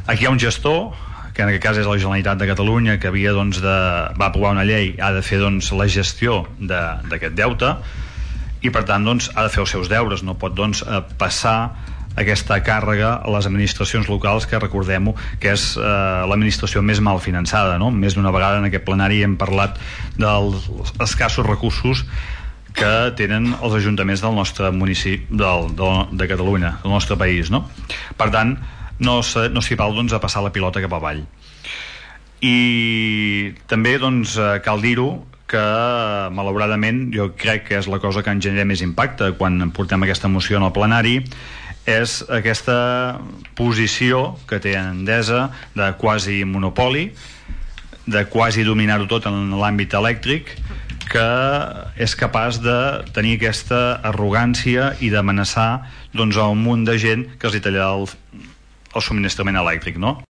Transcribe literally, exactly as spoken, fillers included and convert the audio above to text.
Aquí hi ha un gestor, que en aquest cas és la Generalitat de Catalunya, que havia, doncs, de, va aprovar una llei, ha de fer, doncs, la gestió d'aquest deute, i per tant, doncs, ha de fer els seus deures, no pot, doncs, passar aquesta càrrega a les administracions locals, que recordem-ho, que és eh, l'administració més mal finançada, no? Més d'una vegada en aquest plenari hem parlat dels escassos recursos que tenen els ajuntaments del nostre municipi, del, del, de Catalunya, del nostre país, no? Per tant, no, no s'hi val, doncs, a passar la pilota cap avall. I també, doncs, cal dir-ho que, malauradament, jo crec que és la cosa que en genera més impacte quan portem aquesta moció en el plenari, és aquesta posició que té Endesa de quasi monopoli, de quasi dominar-ho tot en l'àmbit elèctric, que és capaç de tenir aquesta arrogància i d'amenaçar, doncs, a un munt de gent que els hi tallarà el, el subministrament elèctric, no?